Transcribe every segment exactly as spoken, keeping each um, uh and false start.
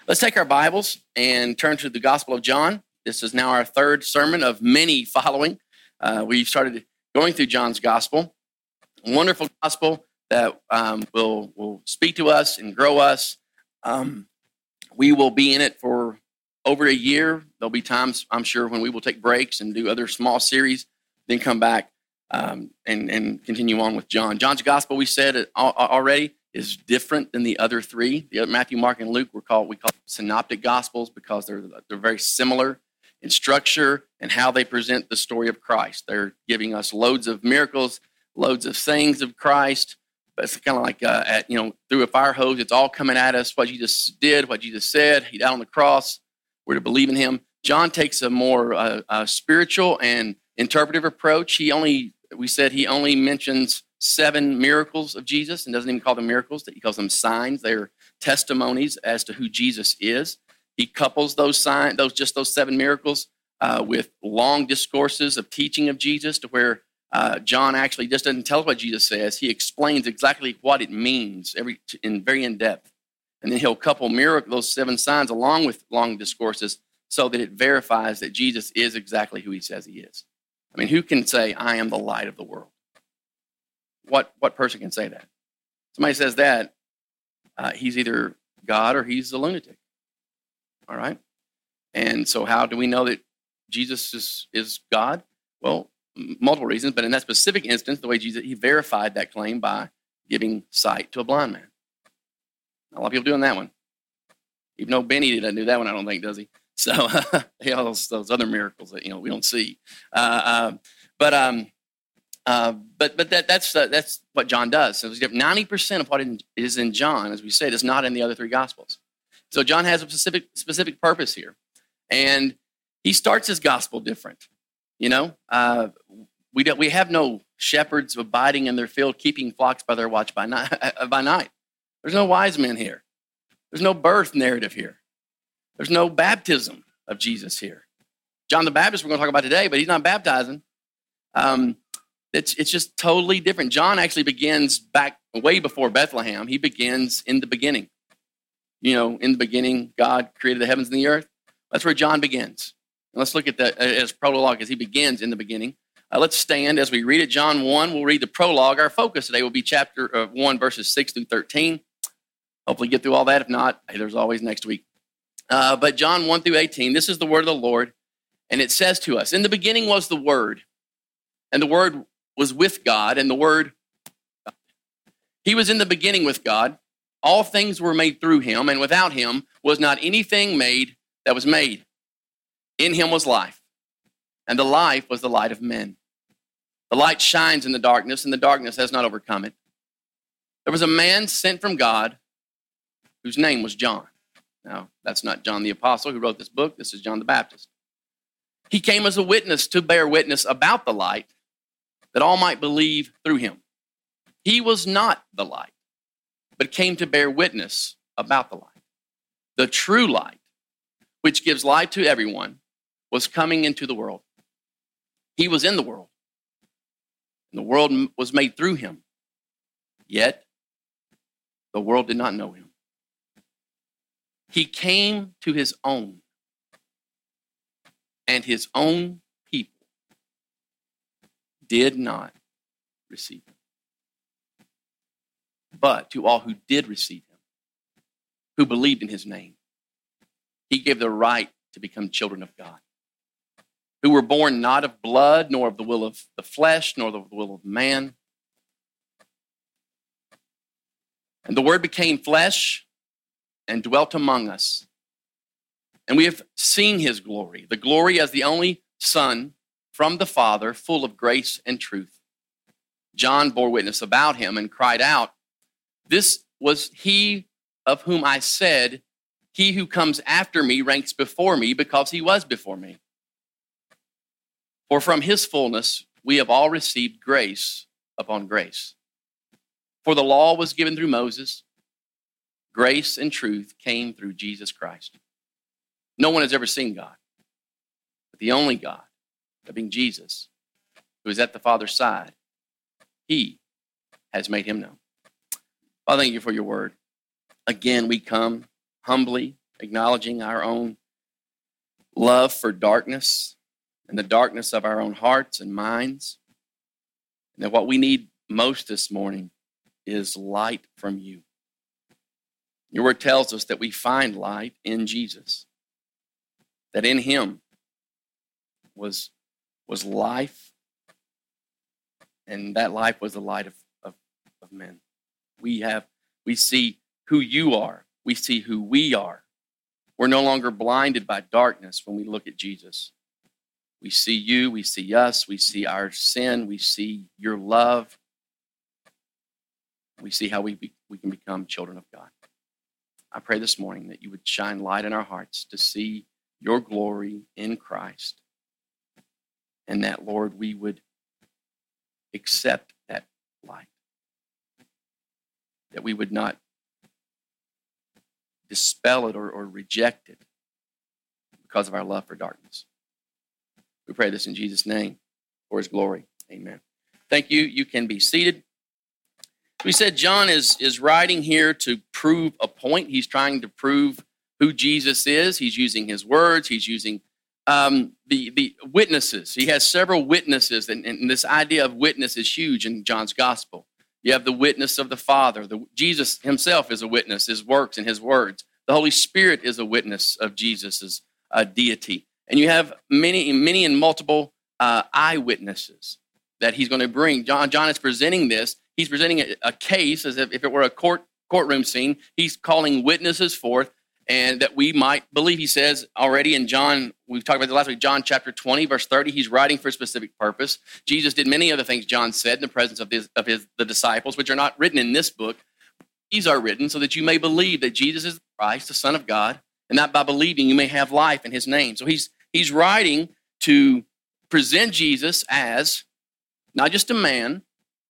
Let's take our Bibles and turn to the Gospel of John. This is now our third sermon of many following. Uh, we've started going through John's Gospel. A wonderful Gospel that um, will, will speak to us and grow us. Um, we will be in it for over a year. There'll be times, I'm sure, when we will take breaks and do other small series, then come back um, and, and continue on with John. John's Gospel, we said it already, is different than the other three. The other, Matthew, Mark, and Luke, we're called, we call synoptic gospels because they're, they're very similar in structure and how they present the story of Christ. They're giving us loads of miracles, loads of sayings of Christ, but it's kind of like, uh, at, you know, through a fire hose, it's all coming at us, what Jesus did, what Jesus said. He died on the cross. We're to believe in him. John takes a more uh, uh, spiritual and interpretive approach. He only, we said he only mentions seven miracles of Jesus and doesn't even call them miracles. He calls them signs. They're testimonies as to who Jesus is. He couples those signs, those just those seven miracles, uh, with long discourses of teaching of Jesus, to where uh, John actually just doesn't tell us what Jesus says. He explains exactly what it means, every in very in depth, and then he'll couple miracle those seven signs along with long discourses so that it verifies that Jesus is exactly who he says he is. I mean, who can say, "I am the light of the world"? What what person can say that? Somebody says that, uh, he's either God or he's a lunatic. All right? And so how do we know that Jesus is, is God? Well, m- multiple reasons, but in that specific instance, the way Jesus, he verified that claim by giving sight to a blind man. A lot of people doing that one. Even though Benny doesn't do that one, I don't think, does he? So, yeah, those, those other miracles that, you know, we don't see. Uh, uh, but, um, Uh, but but that that's uh, that's what John does. So ninety percent of what is in John, as we said, is not in the other three Gospels. So John has a specific specific purpose here, and he starts his gospel different. You know, uh, we don't, we have no shepherds abiding in their field, keeping flocks by their watch by night. by night. There's no wise men here. There's no birth narrative here. There's no baptism of Jesus here. John the Baptist we're going to talk about today, but he's not baptizing. Um, It's it's just totally different. John actually begins back way before Bethlehem. He begins in the beginning. You know, in the beginning, God created the heavens and the earth. That's where John begins. And let's look at that as prologue as he begins in the beginning. Uh, let's stand as we read it. John one, we'll read the prologue. Our focus today will be chapter uh, one, verses six through thirteen. Hopefully get through all that. If not, hey, there's always next week. Uh, but John one through eighteen, this is the word of the Lord. And it says to us, in the beginning was the Word, and the Word was with God, and the Word, he was in the beginning with God. All things were made through him, and without him was not anything made that was made. In him was life, and the life was the light of men. The light shines in the darkness, and the darkness has not overcome it. There was a man sent from God whose name was John. Now, that's not John the Apostle who wrote this book. This is John the Baptist. He came as a witness to bear witness about the light, that all might believe through him. He was not the light, but came to bear witness about the light. The true light, which gives light to everyone, was coming into the world. He was in the world, and the world was made through him. Yet, the world did not know him. He came to his own, and his own did not receive him. But to all who did receive him, who believed in his name, he gave the right to become children of God, who were born not of blood, nor of the will of the flesh, nor of the will of man. And the Word became flesh and dwelt among us. And we have seen his glory, the glory as the only Son from the Father, full of grace and truth. John bore witness about him and cried out, "This was he of whom I said, he who comes after me ranks before me, because he was before me. For from his fullness we have all received grace upon grace. For the law was given through Moses, grace and truth came through Jesus Christ." No one has ever seen God, but the only God, that being Jesus, who is at the Father's side, he has made him known. Father, thank you for your word. Again, we come humbly acknowledging our own love for darkness and the darkness of our own hearts and minds. And that what we need most this morning is light from you. Your word tells us that we find light in Jesus, that in him was, was life, and that life was the light of, of, of men. We have, we see who you are. We see who we are. We're no longer blinded by darkness when we look at Jesus. We see you, we see us, we see our sin, we see your love. We see how we, be, we can become children of God. I pray this morning that you would shine light in our hearts to see your glory in Christ. And that, Lord, we would accept that light. That we would not dispel it or, or reject it because of our love for darkness. We pray this in Jesus' name for his glory. Amen. Thank you. You can be seated. We said John is, is writing here to prove a point. He's trying to prove who Jesus is. He's using his words. He's using um, the, the witnesses. He has several witnesses, and, and this idea of witness is huge in John's gospel. You have the witness of the Father. The, Jesus himself is a witness, his works and his words. The Holy Spirit is a witness of Jesus' uh, deity. And you have many, many and multiple uh, eyewitnesses that he's going to bring. John, John is presenting this. He's presenting a, a case as if, if it were a court courtroom scene. He's calling witnesses forth, and that we might believe. He says already in John, we've talked about the last week, John chapter twenty, verse thirty, he's writing for a specific purpose. Jesus did many other things John said in the presence of his, of his the disciples, which are not written in this book. These are written so that you may believe that Jesus is Christ, the Son of God, and that by believing you may have life in his name. So he's he's writing to present Jesus as not just a man,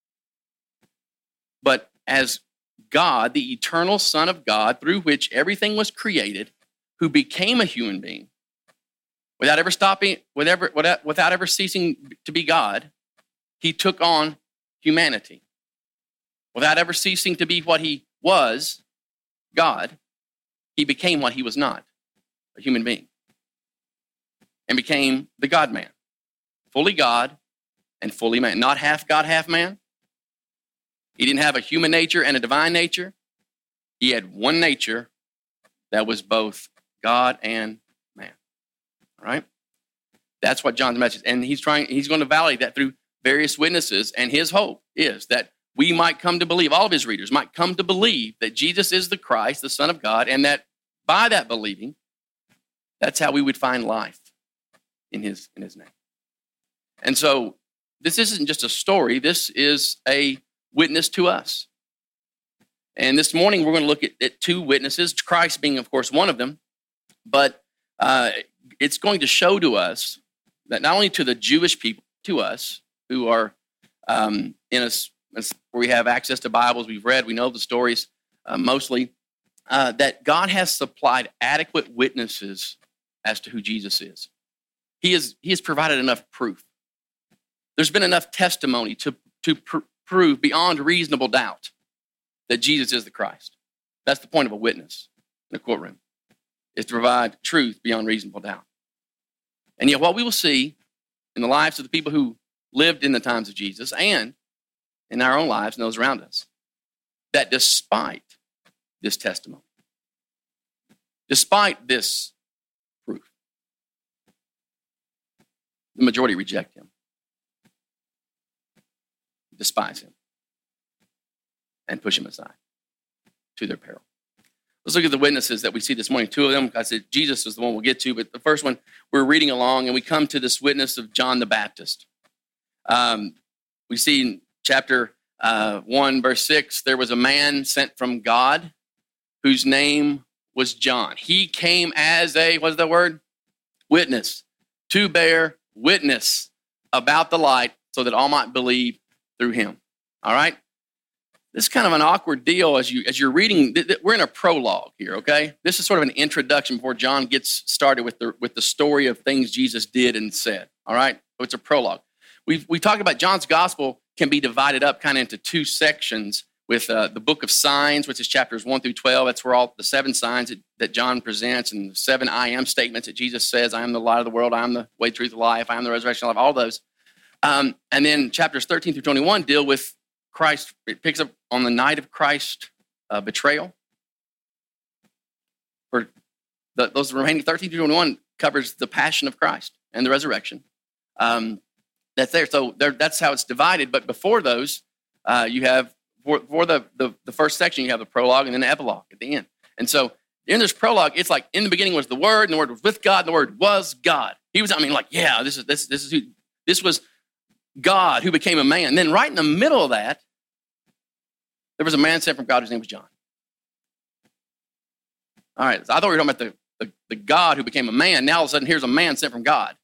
but as God, the eternal Son of God, through which everything was created, who became a human being without ever stopping, without, without, without ever ceasing to be God. He took on humanity. Without ever ceasing to be what he was, God, he became what he was not, a human being, and became the God-man, fully God and fully man, not half God, half man. He didn't have a human nature and a divine nature. He had one nature that was both God and man. All right? That's what John's message, and he's trying, he's going to validate that through various witnesses, and his hope is that we might come to believe, all of his readers might come to believe that Jesus is the Christ, the Son of God, and that by that believing, that's how we would find life in his, in his name. And so this isn't just a story. This is a witness to us. And this morning, we're going to look at, at two witnesses, Christ being, of course, one of them, but uh, it's going to show to us that not only to the Jewish people, to us who are um, in a, where we have access to Bibles, we've read, we know the stories uh, mostly, uh, that God has supplied adequate witnesses as to who Jesus is. He, is, he has provided enough proof. There's been enough testimony to, to pr- prove beyond reasonable doubt that Jesus is the Christ. That's the point of a witness in a courtroom, is to provide truth beyond reasonable doubt. And yet what we will see in the lives of the people who lived in the times of Jesus and in our own lives and those around us, that despite this testimony, despite this proof, the majority reject him, despise him, and push him aside to their peril. Let's look at the witnesses that we see this morning. Two of them, I said Jesus is the one we'll get to, but the first one, we're reading along and we come to this witness of John the Baptist. Um, we see in chapter uh, one, verse six, there was a man sent from God whose name was John. He came as a, what's the word? Witness, to bear witness about the light so that all might believe through him. All right? This is kind of an awkward deal as, you, as you're reading. We're in a prologue here, okay? This is sort of an introduction before John gets started with the, with the story of things Jesus did and said, all right? So it's a prologue. We've we talked about John's gospel can be divided up kind of into two sections with uh, the book of signs, which is chapters one through twelve. That's where all the seven signs that, that John presents and the seven I am statements that Jesus says, I am the light of the world, I am the way, truth, life, I am the resurrection, life, all those. Um, and then chapters thirteen through twenty-one deal with Christ. It picks up on the night of Christ's uh, betrayal. For the, those remaining thirteen through twenty-one covers the passion of Christ and the resurrection. Um, that's there. So there, that's how it's divided. But before those, uh, you have, for, for the, the, the first section, you have the prologue and then the epilogue at the end. And so in this prologue, it's like, in the beginning was the Word, and the Word was with God, and the Word was God. He was, I mean, like, yeah, this is this this is who, this was God who became a man. And then right in the middle of that, there was a man sent from God whose name was John. All right, so I thought we were talking about the, the, the God who became a man. Now all of a sudden, here's a man sent from God.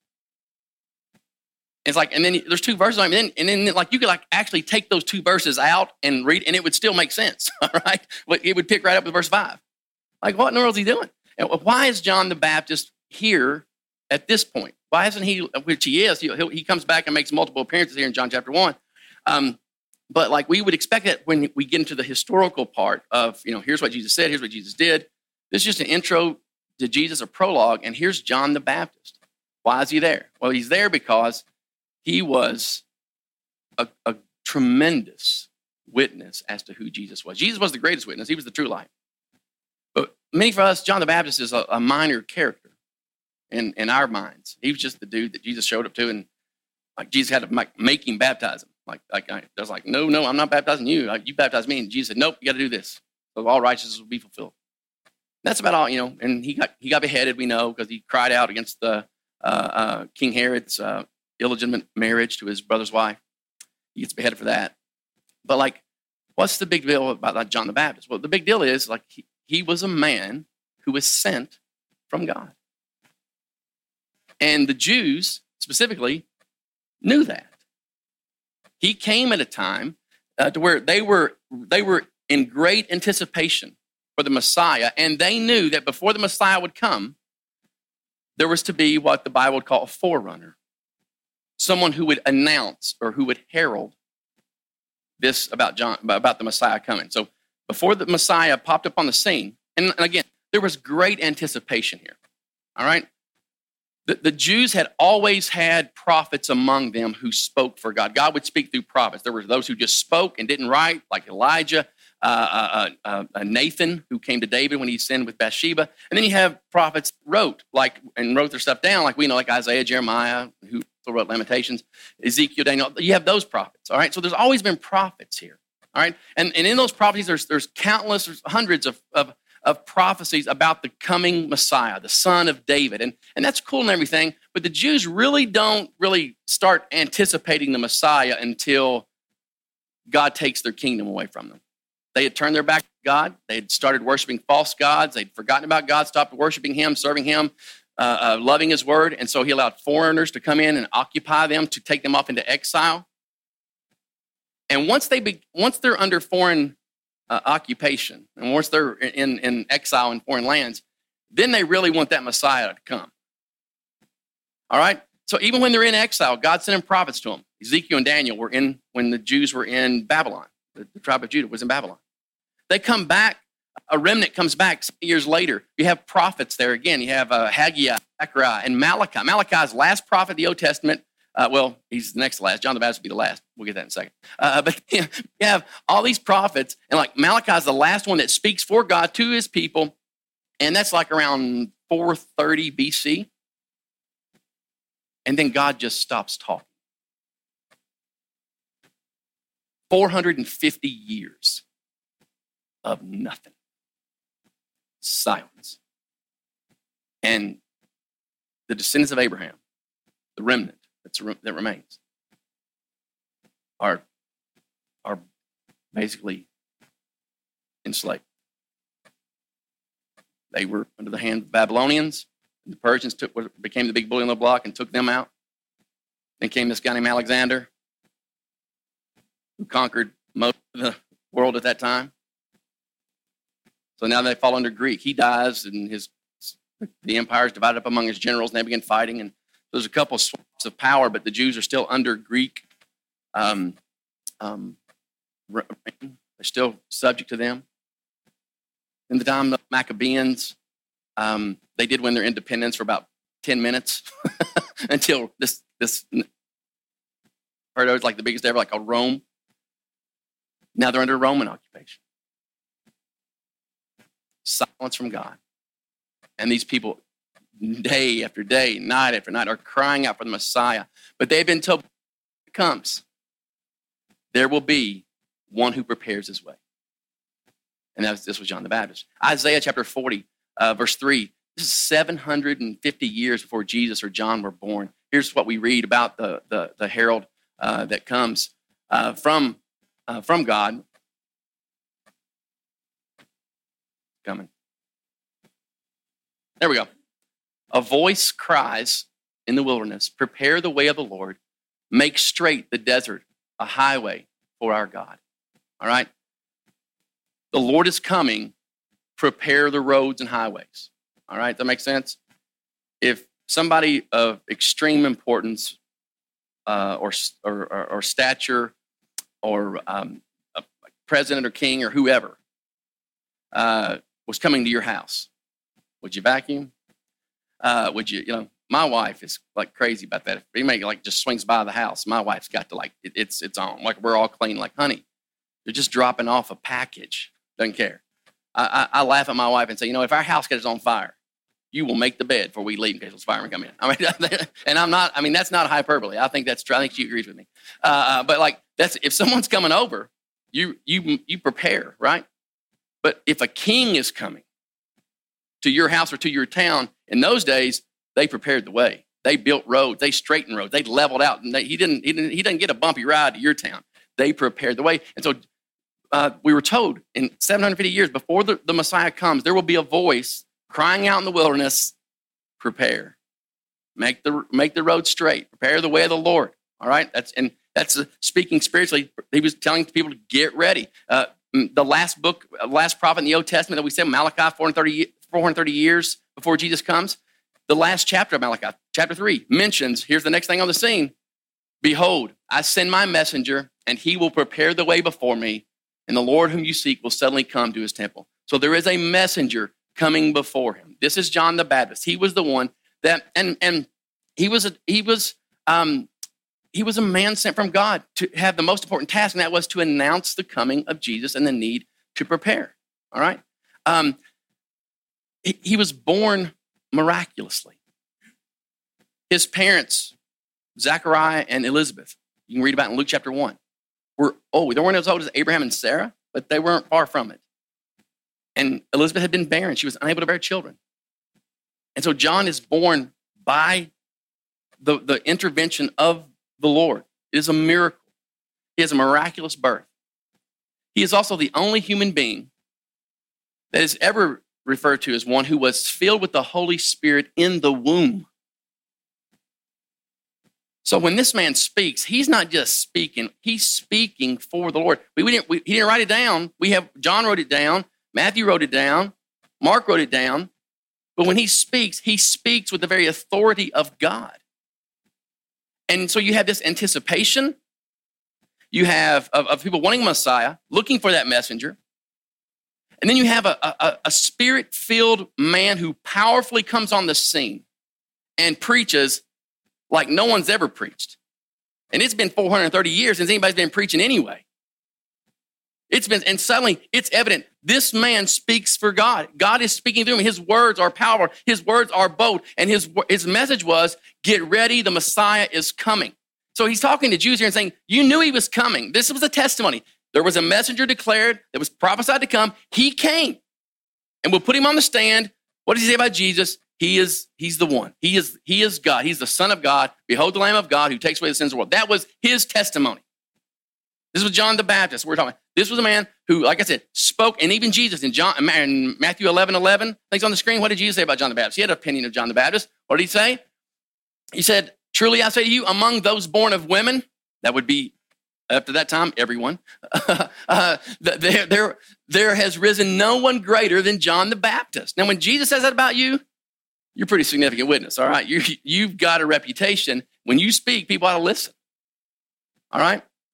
It's like, and then there's two verses, and then, and then like you could like actually take those two verses out and read, and it would still make sense. All right, but it would pick right up with verse five. Like, what in the world is he doing? And why is John the Baptist here at this point? Why isn't he, which he is, he, he comes back and makes multiple appearances here in John chapter one. Um, but like we would expect that when we get into the historical part of, you know, here's what Jesus said, here's what Jesus did. This is just an intro to Jesus, a prologue, and here's John the Baptist. Why is he there? Well, he's there because he was a, a tremendous witness as to who Jesus was. Jesus was the greatest witness. He was the true light. But many for us, John the Baptist is a, a minor character in, in our minds. He was just the dude that Jesus showed up to, and like Jesus had to make, make him baptize him. Like, like I was like, no, no, I'm not baptizing you. Like, you baptize me. And Jesus said, nope, you got to do this. So all righteousness will be fulfilled. That's about all, you know. And he got he got beheaded, we know, because he cried out against the uh, uh, King Herod's uh, illegitimate marriage to his brother's wife. He gets beheaded for that. But like, what's the big deal about like, John the Baptist? Well, the big deal is like he, he was a man who was sent from God. And the Jews specifically knew that. He came at a time uh, to where they were they were in great anticipation for the Messiah, and they knew that before the Messiah would come, there was to be what the Bible would call a forerunner, someone who would announce or who would herald this about John, about the Messiah coming. So before the Messiah popped up on the scene, and again, there was great anticipation here. All right, the, the Jews had always had prophets among them who spoke for God. God would speak through prophets. There were those who just spoke and didn't write, like Elijah. Uh, uh, uh, Nathan, who came to David when he sinned with Bathsheba. And then you have prophets wrote, like, and wrote their stuff down, like we know, like Isaiah, Jeremiah, who wrote Lamentations, Ezekiel, Daniel. You have those prophets, all right? So there's always been prophets here, all right? And, and in those prophecies, there's, there's countless, there's hundreds of, of, of prophecies about the coming Messiah, the son of David. And, and that's cool and everything, but the Jews really don't really start anticipating the Messiah until God takes their kingdom away from them. They had turned their back to God. They had started worshiping false gods. They'd forgotten about God, stopped worshiping him, serving him, uh, uh, loving his word. And so he allowed foreigners to come in and occupy them, to take them off into exile. And once, they be, once they're under foreign uh, occupation, and once they're in, in exile in foreign lands, then they really want that Messiah to come. All right? So even when they're in exile, God sent in prophets to them. Ezekiel and Daniel were in, when the Jews were in Babylon. The, the tribe of Judah was in Babylon. They come back, a remnant comes back some years later. You have prophets there again. You have uh, Haggai, Zechariah, and Malachi. Malachi's last prophet of the Old Testament. Uh, well, he's the next to last. John the Baptist will be the last. We'll get that in a second. Uh, but you, know, you have all these prophets, and like Malachi's the last one that speaks for God to his people, and that's like around four thirty B C. And then God just stops talking. four hundred fifty years of nothing. Silence. And the descendants of Abraham, the remnant that's, that remains, are, are basically enslaved. They were under the hand of the Babylonians. And the Persians took what became the big bully on the block and took them out. Then came this guy named Alexander, who conquered most of the world at that time. So now they fall under Greek. He dies, and his the empire is divided up among his generals, and they begin fighting. And there's a couple of swaps of power, but the Jews are still under Greek um, um, They're still subject to them. In the time of the Maccabees, um, they did win their independence for about ten minutes until this, this, heard it was like the biggest ever, like called Rome. Now they're under Roman occupation. Silence from God. And these people, day after day, night after night, are crying out for the Messiah. But they've been told, when it comes, there will be one who prepares his way. And that was, this was John the Baptist. Isaiah chapter forty, uh, verse three. This is seven hundred fifty years before Jesus or John were born. Here's what we read about the, the, the herald uh, that comes uh, from, uh, from God. Coming. There we go. A voice cries in the wilderness, prepare the way of the Lord, make straight the desert a highway for our God. All right? The Lord is coming, prepare the roads and highways. All right, that makes sense? If somebody of extreme importance uh, or, or, or, or stature or um, a president or king or whoever uh, was coming to your house, would you vacuum? Uh, would you, you know, my wife is like crazy about that. If anybody like just swings by the house, my wife's got to like, it, it's it's on. Like we're all clean like honey. They're just dropping off a package. Doesn't care. I, I, I laugh at my wife and say, you know, if our house catches on fire, you will make the bed before we leave in case those firemen come in. I mean, and I'm not, I mean, that's not a hyperbole. I think that's true. I think she agrees with me. Uh, but like that's, if someone's coming over, you, you, you prepare, right? But if a king is coming to your house or to your town, in those days, they prepared the way. They built roads. They straightened roads. They leveled out. And they, he didn't. He didn't. He didn't get a bumpy ride to your town. They prepared the way. And so uh, we were told in seven hundred fifty years before the, the Messiah comes, there will be a voice crying out in the wilderness, "Prepare, make the make the road straight. Prepare the way of the Lord." All right. That's and that's uh, speaking spiritually. He was telling people to get ready. Uh, the last book, last prophet in the Old Testament that we said, Malachi, four hundred thirty years before Jesus comes. The last chapter of Malachi, chapter three, mentions, here's the next thing on the scene. Behold, I send my messenger, and he will prepare the way before me, and the Lord whom you seek will suddenly come to his temple. So there is a messenger coming before him. This is John the Baptist. He was the one that, and and he was a, he was um, he was a man sent from God to have the most important task, and that was to announce the coming of Jesus and the need to prepare. All right, um, he, he was born miraculously. His parents, Zachariah and Elizabeth, you can read about in Luke chapter one, were old. They weren't as old as Abraham and Sarah, but they weren't far from it. And Elizabeth had been barren. She was unable to bear children. And so John is born by the, the intervention of the Lord. It is a miracle. He has a miraculous birth. He is also the only human being that is ever referred to as one who was filled with the Holy Spirit in the womb. So when this man speaks, he's not just speaking, he's speaking for the Lord. We, we didn't, we, he didn't write it down. We have, John wrote it down, Matthew wrote it down, Mark wrote it down. But when he speaks, he speaks with the very authority of God. And so you have this anticipation. You have of, of people wanting Messiah, looking for that messenger. And then you have a, a, a spirit-filled man who powerfully comes on the scene and preaches like no one's ever preached. And it's been four hundred thirty years since anybody's been preaching anyway. It's been, and suddenly it's evident this man speaks for God. God is speaking through him. His words are power. His words are bold. And his, his message was, get ready, the Messiah is coming. So he's talking to Jews here and saying, you knew he was coming. This was a testimony. There was a messenger declared that was prophesied to come. He came. And we'll put him on the stand. What does he say about Jesus? He is, he's the one. He is, he is God. He's the Son of God. Behold the Lamb of God who takes away the sins of the world. That was his testimony. This was John the Baptist. We're talking. This was a man who, like I said, spoke, and even Jesus in John, in Matthew eleven eleven, things on the screen. What did Jesus say about John the Baptist? He had an opinion of John the Baptist. What did he say? He said, truly I say to you, among those born of women, that would be up to that time, everyone, uh, there, there, there has risen no one greater than John the Baptist. Now, when Jesus says that about you, you're a pretty significant witness, all right? You, you've got a reputation. When you speak, people ought to listen, all right?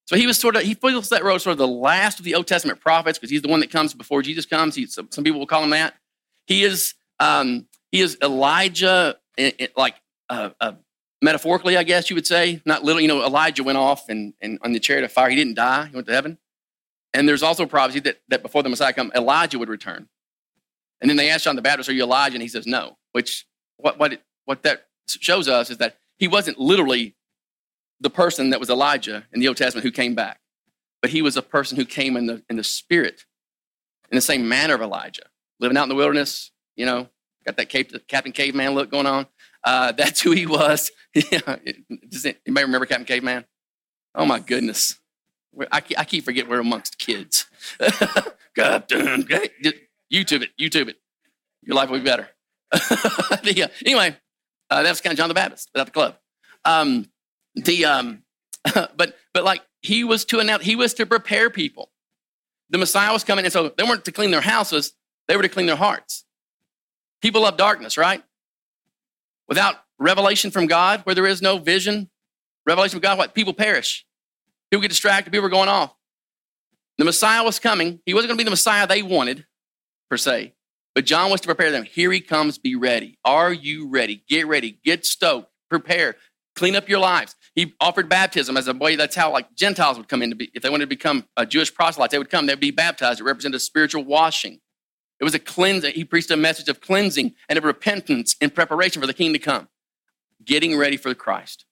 So he was sort of, he fills that role, sort of the last of the Old Testament prophets, because he's the one that comes before Jesus comes. He, some, some people will call him that. He is, um, he is Elijah, it, it, like uh, uh, metaphorically, I guess you would say, not literally. You know, Elijah went off and, and on the chariot of fire. He didn't die. He went to heaven. And there's also prophecy that, that before the Messiah come, Elijah would return. And then they asked John the Baptist, are you Elijah? And he says, no. Which what what it, what that shows us is that he wasn't literally the person that was Elijah in the Old Testament who came back, but he was a person who came in the in the spirit, in the same manner of Elijah, living out in the wilderness. You know, got that Cape, Captain Caveman look going on. Uh, that's who he was. Does it, anybody remember Captain Caveman? Oh my goodness, I, I keep forgetting we're amongst kids. Captain, YouTube it, YouTube it. Your life will be better. the, uh, anyway, uh, that's kind of John the Baptist without the club. Um, the um, but but like he was to announce, he was to prepare people. The Messiah was coming, and so they weren't to clean their houses; they were to clean their hearts. People love darkness, right? Without revelation from God, where there is no vision, revelation from God, what people perish. People get distracted. People are going off. The Messiah was coming. He wasn't going to be the Messiah they wanted, per se. But John was to prepare them. Here he comes, be ready. Are you ready? Get ready, get stoked, prepare, clean up your lives. He offered baptism as a way, that's how like Gentiles would come in to be, if they wanted to become a Jewish proselytes, they would come, they'd be baptized. It represented a spiritual washing. It was a cleansing. He preached a message of cleansing and of repentance in preparation for the king to come. Getting ready for the Christ.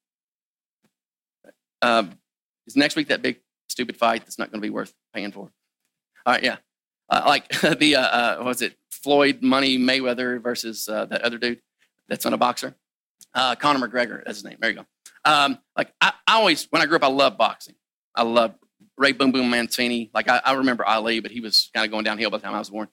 Uh, is next week that big stupid fight that's not going to be worth paying for? All right, yeah. Uh, like the, uh, uh, what was it? Floyd Money Mayweather versus uh, that other dude that's on a boxer. Uh, Conor McGregor, that's his name. There you go. Um, like I, I always, when I grew up, I loved boxing. I loved Ray Boom Boom Mancini. Like I, I remember Ali, but he was kind of going downhill by the time I was born.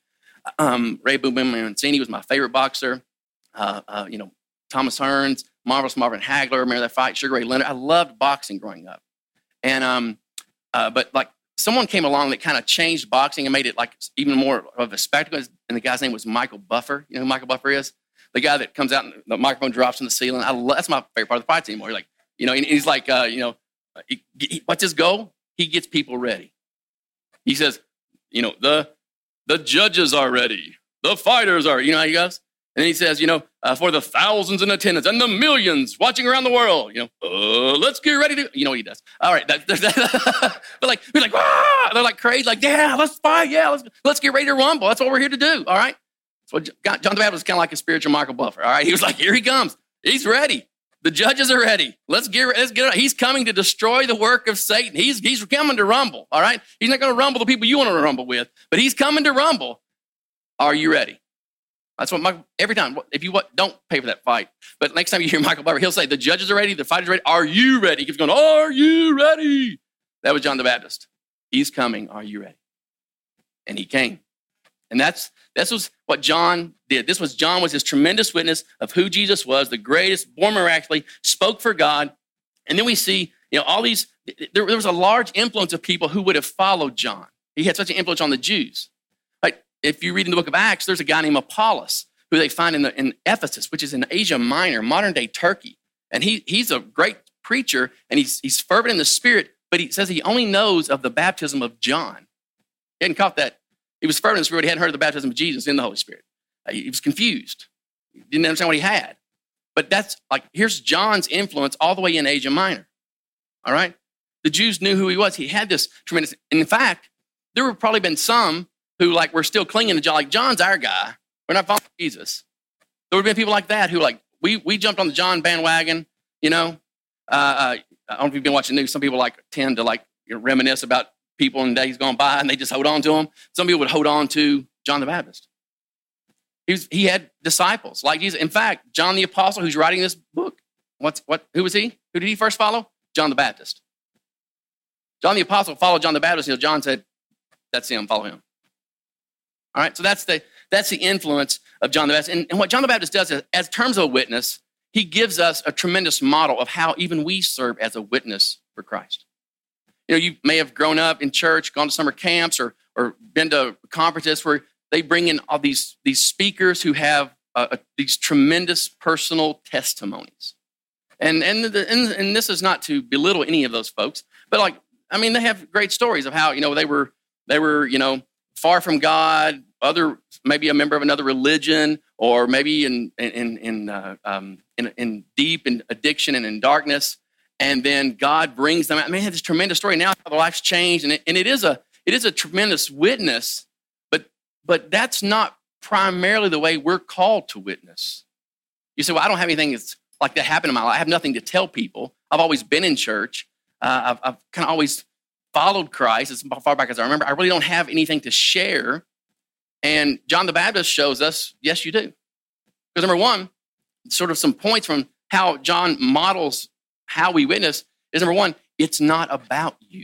Um, Ray Boom Boom Mancini was my favorite boxer. Uh, uh, you know, Thomas Hearns, Marvelous Marvin Hagler, remember that fight? Sugar Ray Leonard. I loved boxing growing up. And, um, uh, but like someone came along that kind of changed boxing and made it like even more of a spectacle. And the guy's name was Michael Buffer. You know who Michael Buffer is? The guy that comes out and the microphone drops in the ceiling. I love, that's my favorite part of the fights anymore. Like, you know, and he's like, uh, you know, he, he, what's his goal? He gets people ready. He says, you know, the the judges are ready. The fighters are, you know how he goes? And then he says, you know, uh, for the thousands in attendance and the millions watching around the world, you know, uh, let's get ready to, you know what he does. All right. That, that, that, but like, we're like, ah! They're like crazy. Like, yeah, let's fight. Yeah, let's, let's get ready to rumble. That's what we're here to do. All right. So John the Baptist was kind of like a spiritual Michael Buffer. All right. He was like, here he comes. He's ready. The judges are ready. Let's get, let's get, he's coming to destroy the work of Satan. He's, he's coming to rumble. All right. He's not going to rumble the people you want to rumble with, but he's coming to rumble. Are you ready? That's what Michael, every time, if you what, don't pay for that fight. But next time you hear Michael Buffer, he'll say, the judges are ready, the fighters are ready. Are you ready? He keeps going, are you ready? That was John the Baptist. He's coming. Are you ready? And he came. And that's, this was what John did. This was, John was his tremendous witness of who Jesus was, the greatest, born miraculously, spoke for God. And then we see, you know, all these, there, there was a large influence of people who would have followed John. He had such an influence on the Jews. Like, if you read in the book of Acts, there's a guy named Apollos who they find in, the, in Ephesus, which is in Asia Minor, modern day Turkey. And he, he's a great preacher and he's, he's fervent in the spirit, but he says he only knows of the baptism of John. He hadn't caught that. He was fervent in the spirit. He hadn't heard of the baptism of Jesus in the Holy Spirit. He was confused. He didn't understand what he had. But that's like, here's John's influence all the way in Asia Minor. All right? The Jews knew who he was. He had this tremendous, and in fact, there would probably been some who like were still clinging to John. Like, John's our guy. We're not following Jesus. There would have been people like that who like, we we jumped on the John bandwagon, you know. Uh, uh, I don't know if you've been watching news. Some people like tend to like you know, reminisce about people in days gone by and they just hold on to them. Some people would hold on to John the Baptist. He, was, he had disciples like Jesus. In fact, John the Apostle, who's writing this book, what's what? Who was he? Who did he first follow? John the Baptist. John the Apostle followed John the Baptist. You know, John said, that's him, follow him. All right, so that's the that's the influence of John the Baptist. And, and what John the Baptist does is, as terms of a witness, he gives us a tremendous model of how even we serve as a witness for Christ. You know, you may have grown up in church, gone to summer camps, or or been to conferences where they bring in all these, these speakers who have uh, uh, these tremendous personal testimonies. And, and, the, and, and this is not to belittle any of those folks, but like I mean, they have great stories of how, you know, they were, they were, you know, far from God, other, maybe a member of another religion, or maybe in, in, in, uh, um, in, in deep in addiction and in darkness. And then God brings them out. I mean, they have this tremendous story now, how their life's changed. And it, and it is a, it is a tremendous witness, but, but that's not primarily the way we're called to witness. You say, well, I don't have anything that's like that happen in my life. I have nothing to tell people. I've always been in church. Uh, I've, I've kind of always followed Christ as far back as I remember. I really don't have anything to share. And John the Baptist shows us, yes, you do. Because number one, sort of some points from how John models how we witness is, number one, it's not about you.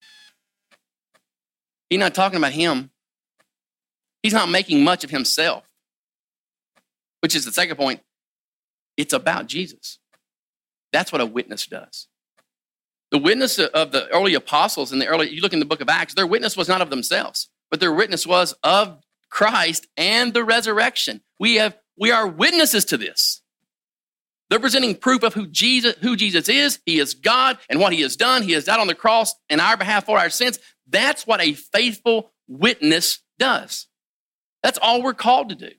He's not talking about him. He's not making much of himself, which is the second point. It's about Jesus. That's what a witness does. The witness of the early apostles in the early, you look in the book of Acts, their witness was not of themselves, but their witness was of Christ and the resurrection. We have, we are witnesses to this. They're presenting proof of who Jesus, who Jesus is. He is God, and what he has done. He has died on the cross in our behalf for our sins. That's what a faithful witness does. That's all we're called to do.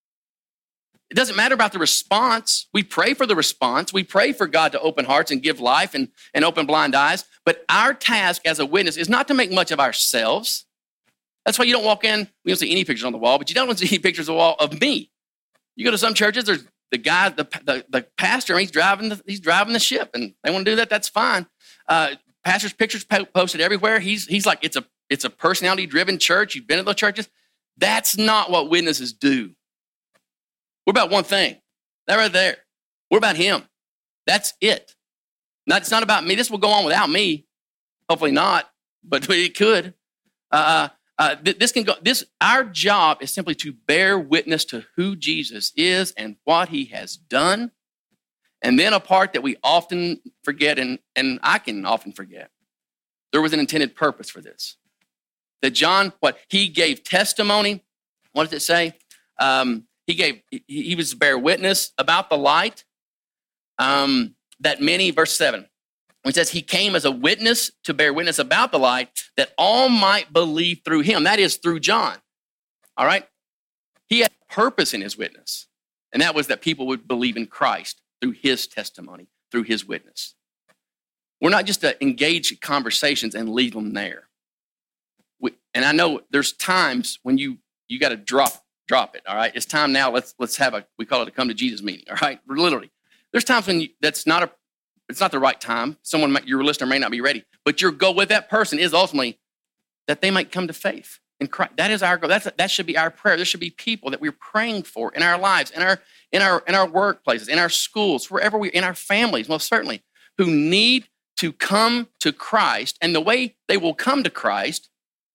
It doesn't matter about the response. We pray for the response. We pray for God to open hearts and give life and, and open blind eyes. But our task as a witness is not to make much of ourselves. That's why you don't walk in, we don't see any pictures on the wall, but you don't see any pictures on the wall of me. You go to some churches, there's the guy, the, the, the pastor, he's driving the, he's driving the ship, and they want to do that, that's fine. Uh, pastor's pictures po- posted everywhere. He's, he's like, it's a, it's a personality-driven church. You've been to those churches. That's not what witnesses do. We're about one thing. That right there. We're about him. That's it. Not, it's not about me. This will go on without me. Hopefully not, but it could. Uh, uh, th- this can go. This our job is simply to bear witness to who Jesus is and what he has done. And then a part that we often forget, and, and I can often forget, there was an intended purpose for this. That John, what he gave testimony. What does it say? Um, He gave, he was to bear witness about the light um, that many, verse seven, it says he came as a witness to bear witness about the light that all might believe through him. That is through John. All right. He had purpose in his witness. And that was that people would believe in Christ through his testimony, through his witness. We're not just to engage in conversations and leave them there. We, and I know there's times when you, you got to drop Drop it, all right? It's time now. Let's let's have a, we call it a come to Jesus meeting, all right? Literally. There's times when you, that's not a, it's not the right time. Someone, might, your listener may not be ready, but your goal with that person is ultimately that they might come to faith in Christ. That is our goal. That's, that should be our prayer. There should be people that we're praying for in our lives, in our, in our, in our workplaces, in our schools, wherever we, in our families, most certainly, who need to come to Christ. And the way they will come to Christ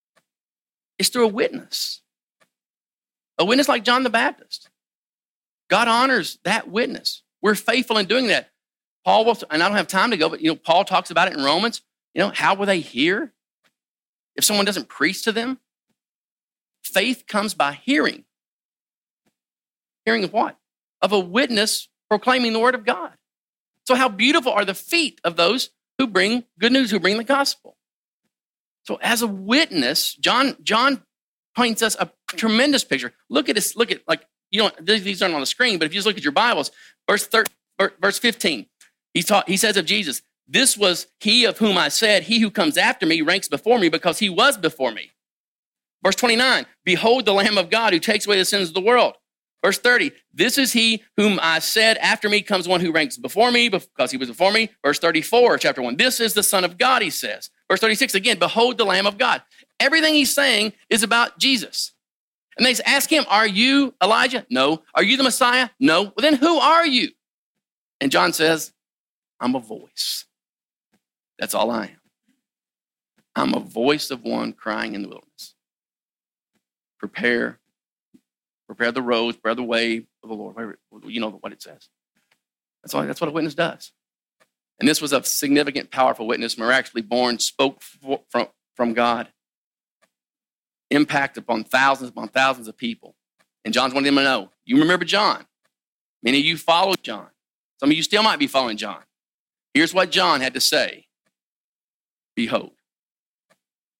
is through a witness. A witness like John the Baptist. God honors that witness. We're faithful in doing that. Paul will, and I don't have time to go, but you know, Paul talks about it in Romans. You know, how will they hear if someone doesn't preach to them? Faith comes by hearing. Hearing of what? Of a witness proclaiming the word of God. So how beautiful are the feet of those who bring good news, who bring the gospel. So as a witness, John, John paints us a tremendous picture. Look at this. Look at, like, you know, these aren't on the screen, but if you just look at your Bibles, verse thirteen, verse fifteen, he taught, he says of Jesus, this was he of whom I said, he who comes after me ranks before me because he was before me. Verse twenty-nine, behold the Lamb of God who takes away the sins of the world. Verse thirty, this is he whom I said, after me comes one who ranks before me because he was before me. Verse thirty-four, chapter one, this is the Son of God, he says. Verse thirty-six, again, behold the Lamb of God. Everything he's saying is about Jesus. And they ask him, are you Elijah? No. Are you the Messiah? No. Well, then who are you? And John says, I'm a voice. That's all I am. I'm a voice of one crying in the wilderness. Prepare, prepare the roads, prepare the way of the Lord. You know what it says. That's all. That's what a witness does. And this was a significant, powerful witness, miraculously born, spoke for, from, from God. Impact upon thousands upon thousands of people. And John's wanting them to know, you remember John. Many of you followed John. Some of you still might be following John. Here's what John had to say. Behold.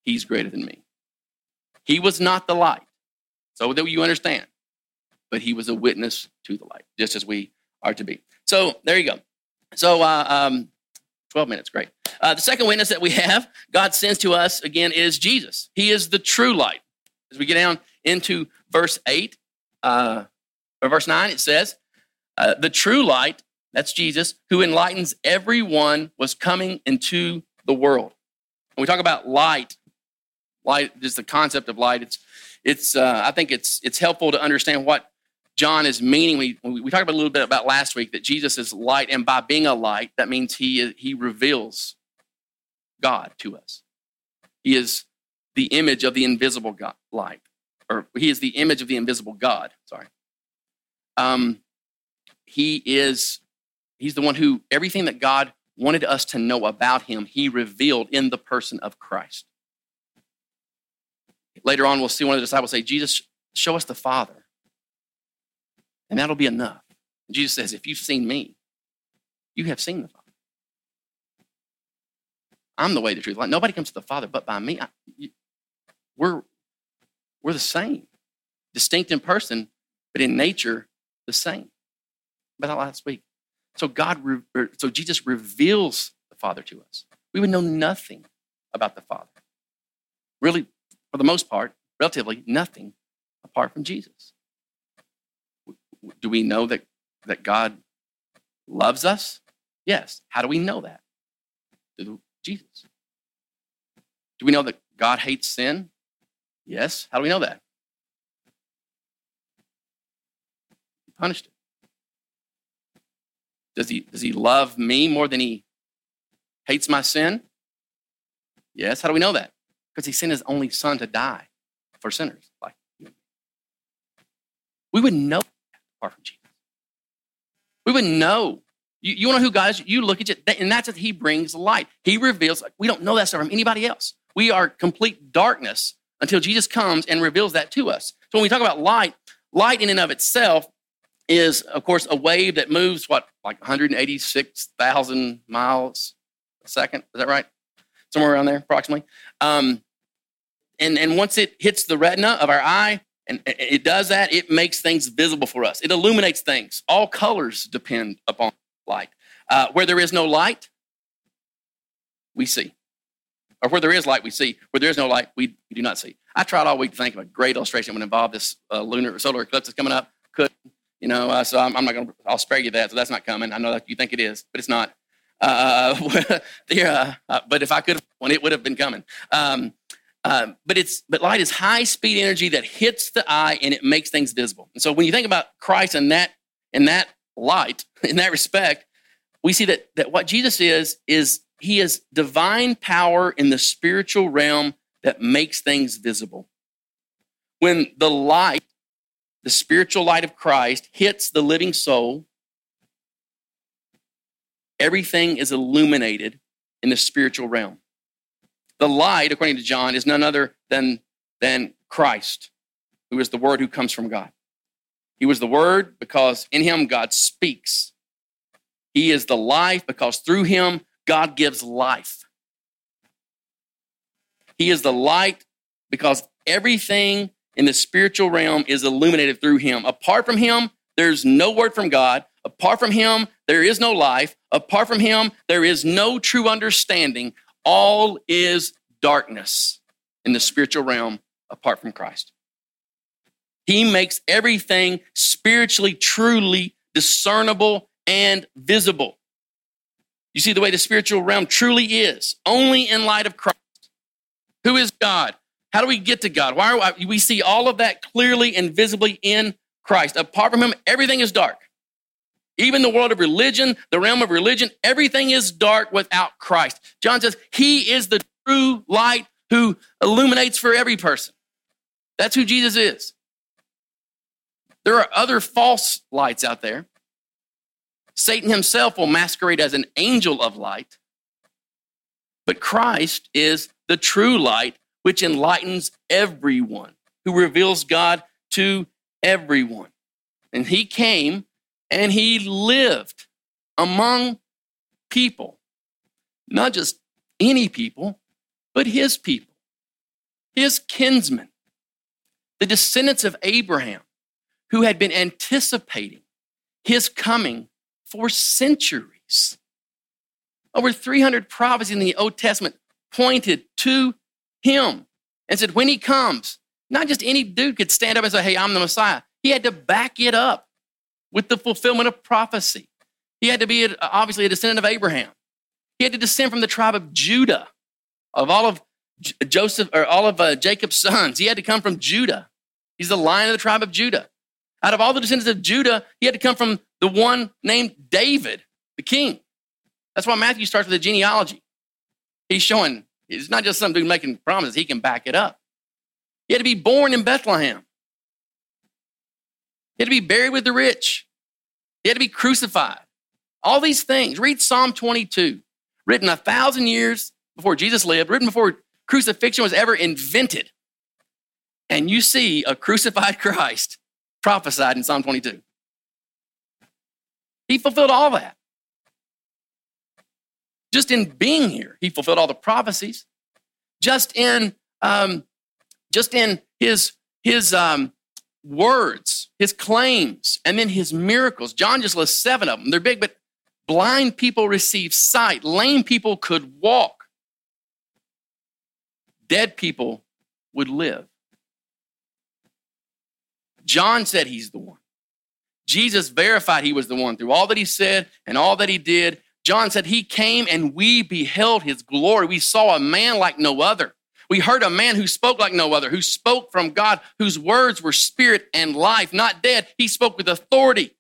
he's greater than me. He was not the light, so that you understand, but he was a witness to the light, just as we are to be. So there you go. So uh, um, twelve minutes, great. Uh, the second witness that we have, God sends to us, again, is Jesus. He is the true light. As we get down into verse eight, uh, or verse nine, it says, uh, the true light, that's Jesus, who enlightens everyone, was coming into the world. When we talk about light, light, just the concept of light, it's, it's. Uh, I think it's it's helpful to understand what John is meaning. We, we talked about a little bit about last week that Jesus is light, and by being a light, that means he, he reveals God to us. He is the image of the invisible God, light, or he is the image of the invisible God, sorry. Um, he is, he's the one who, everything that God wanted us to know about him, he revealed in the person of Christ. Later on, we'll see one of the disciples say, Jesus, show us the Father, and that'll be enough. And Jesus says, if you've seen me, you have seen the Father. I'm the way, the truth, the life. Nobody comes to the Father but by me. I, you, we're, we're the same, distinct in person, but in nature, the same. About that last week. So God, re, so Jesus reveals the Father to us. We would know nothing about the Father. Really, for the most part, relatively nothing apart from Jesus. Do we know that, that God loves us? Yes. How do we know that? Through Jesus. Do we know that God hates sin? Yes. How do we know that? He punished it. Does he, does he love me more than he hates my sin? Yes. How do we know that? Because he sent his only son to die for sinners like you. We would know that apart from Jesus. We would know. You, you want to know who God is? You look at it, and that's that he brings light. He reveals, we don't know that stuff from anybody else. We are complete darkness until Jesus comes and reveals that to us. So when we talk about light, light in and of itself is, of course, a wave that moves, what, like one hundred eighty-six thousand miles a second? Is that right? Somewhere around there, approximately. Um, and, and once it hits the retina of our eye, and it does that, it makes things visible for us. It illuminates things. All colors depend upon light. Uh, where there is no light, we see. Or where there is light, we see. Where there is no light, we, we do not see. I tried all week to think of a great illustration that would involve this uh, lunar or solar eclipse that's coming up. Could, you know, uh, so I'm, I'm not going to, I'll spare you that. So that's not coming. I know that you think it is, but it's not. Uh, the, uh, but if I could have one, it would have been coming. Um, uh, but it's but light is high speed energy that hits the eye and it makes things visible. And so when you think about Christ and that and that light, in that respect, we see that that what Jesus is is he is divine power in the spiritual realm that makes things visible. When the light, the spiritual light of Christ, hits the living soul, everything is illuminated in the spiritual realm. The light, according to John, is none other than, than Christ, who is the Word who comes from God. He was the Word because in him God speaks. He is the life because through him God gives life. He is the light because everything in the spiritual realm is illuminated through him. Apart from him, there's no word from God. Apart from him, there is no life. Apart from him, there is no true understanding. All is darkness in the spiritual realm apart from Christ. He makes everything spiritually, truly discernible and visible. You see the way the spiritual realm truly is, only in light of Christ. Who is God? How do we get to God? Why are we, we see all of that clearly and visibly in Christ. Apart from him, everything is dark. Even the world of religion, the realm of religion, everything is dark without Christ. John says he is the true light who illuminates for every person. That's who Jesus is. There are other false lights out there. Satan himself will masquerade as an angel of light. But Christ is the true light which enlightens everyone, who reveals God to everyone. And he came and he lived among people, not just any people, but his people. his kinsmen, the descendants of Abraham, who had been anticipating his coming for centuries. Over three hundred prophecies in the Old Testament pointed to him and said, when he comes, not just any dude could stand up and say, hey, I'm the Messiah. He had to back it up with the fulfillment of prophecy. He had to be obviously a descendant of Abraham. He had to descend from the tribe of Judah, of all of Joseph or all of uh, Jacob's sons. He had to come from Judah. He's the lion of the tribe of Judah. Out of all the descendants of Judah, he had to come from the one named David, the king. That's why Matthew starts with a genealogy. He's showing it's not just some dude making promises, he can back it up. He had to be born in Bethlehem. He had to be buried with the rich. He had to be crucified. All these things. Read Psalm twenty-two, written a thousand years before Jesus lived, written before crucifixion was ever invented. And you see a crucified Christ prophesied in Psalm twenty-two. He fulfilled all that. Just in being here, he fulfilled all the prophecies. Just in, um, just in his, his um, words, his claims, and then his miracles. John just lists seven of them. They're big, but blind people received sight. Lame people could walk. Dead people would live. John said he's the one. Jesus verified he was the one through all that he said and all that he did. John said he came and we beheld his glory. We saw a man like no other. We heard a man who spoke like no other, who spoke from God, whose words were spirit and life, not dead. He spoke with authority.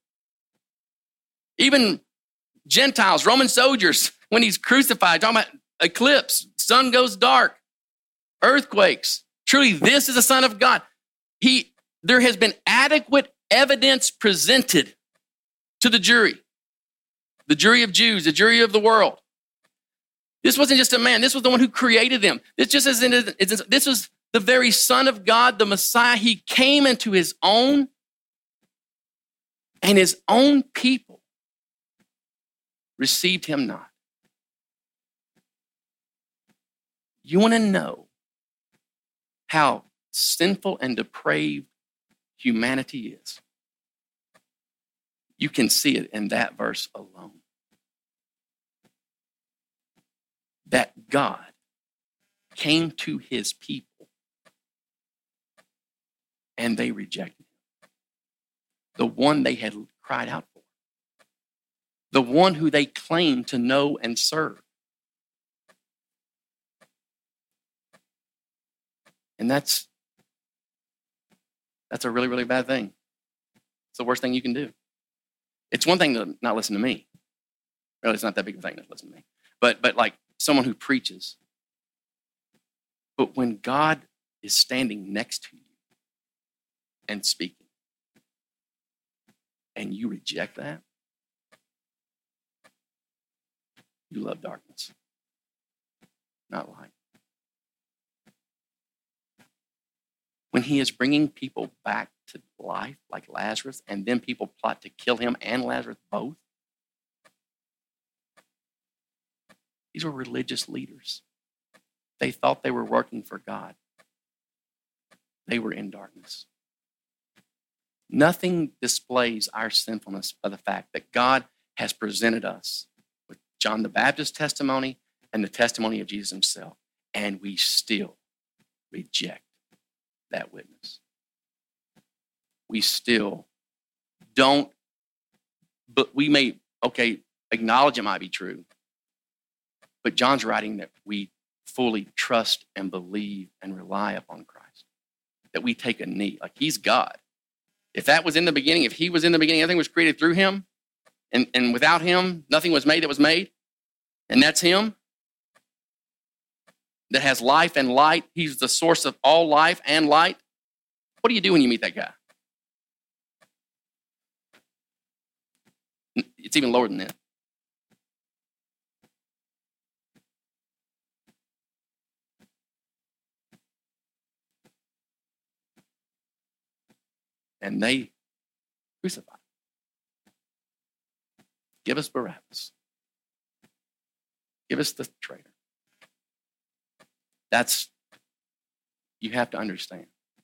Even Gentiles, Roman soldiers, when he's crucified, talking about eclipse, sun goes dark, earthquakes. Truly, this is the Son of God. He, there has been adequate evidence presented to the jury, the jury of Jews, the jury of the world. This wasn't just a man. This was the one who created them. This just isn't, this was the very Son of God, the Messiah. He came into his own, and his own people received him not. You want to know how sinful and depraved humanity is? You can see it in that verse alone. That God came to his people and they rejected him. The one they had cried out for. The one who they claimed to know and serve. And that's, that's a really, really bad thing. It's the worst thing you can do. It's one thing to not listen to me. Really, it's not that big of a thing to listen to me. But, but like someone who preaches. But when God is standing next to you and speaking, and you reject that, you love darkness, not light. When he is bringing people back to life like Lazarus, and then people plot to kill him and Lazarus both. These were religious leaders. They thought they were working for God. They were in darkness. Nothing displays our sinfulness but the fact that God has presented us with John the Baptist's testimony and the testimony of Jesus himself, and we still reject that witness. We still don't, but we may, okay, acknowledge it might be true, but John's writing that we fully trust and believe and rely upon Christ, that we take a knee, like he's God. If that was in the beginning, if he was in the beginning, everything was created through him, and, and without him, nothing was made that was made, and that's him that has life and light. He's the source of all life and light. What do you do when you meet that guy? It's even lower than that. And they crucify. Give us Barabbas. Give us the traitor. That's you have to understand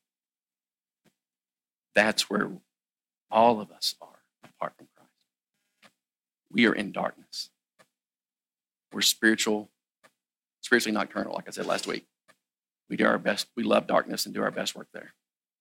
that's where all of us are apart from Christ. We are in darkness. We're spiritual, spiritually nocturnal, like I said last week. We do our best. We love darkness and do our best work there.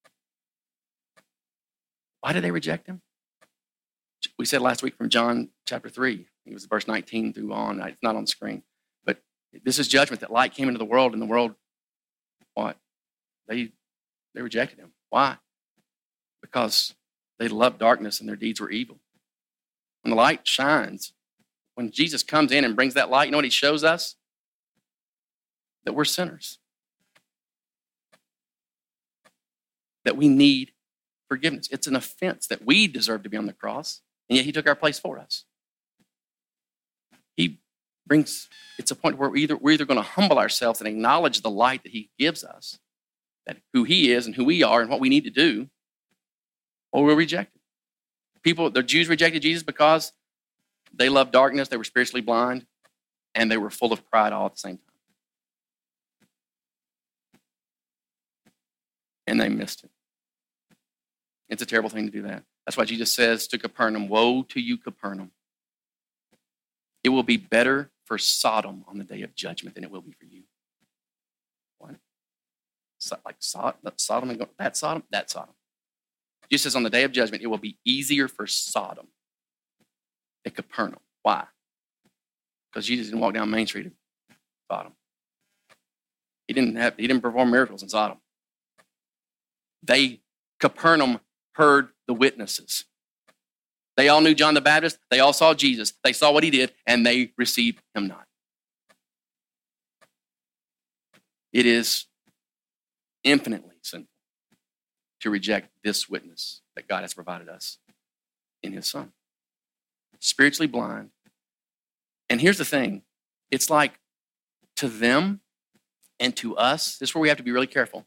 Why did they reject him? We said last week from John chapter three. It was verse nineteen through on. It's not on the screen. But this is judgment, that light came into the world, and the world, what? They, they rejected him. Why? Because they loved darkness and their deeds were evil. When the light shines, when Jesus comes in and brings that light, you know what he shows us? That we're sinners. That we need forgiveness. It's an offense that we deserve to be on the cross, and yet he took our place for us. He brings, it's a point where we're either, we're either going to humble ourselves and acknowledge the light that he gives us, that who he is and who we are and what we need to do, or we'll reject it. People, the Jews rejected Jesus because they loved darkness, they were spiritually blind, and they were full of pride all at the same time. And they missed it. It's a terrible thing to do that. That's why Jesus says to Capernaum, woe to you, Capernaum. It will be better for Sodom on the day of judgment than it will be for you. What? So, like Sodom, Sodom and that Sodom, that Sodom. Jesus says on the day of judgment, it will be easier for Sodom than Capernaum. Why? Because Jesus didn't walk down Main Street of Sodom. He didn't have, he didn't perform miracles in Sodom. They, Capernaum, heard the witnesses. They all knew John the Baptist. They all saw Jesus. They saw what he did, and they received him not. It is infinitely sinful to reject this witness that God has provided us in his Son. Spiritually blind. And here's the thing. It's like to them and to us, this is where we have to be really careful.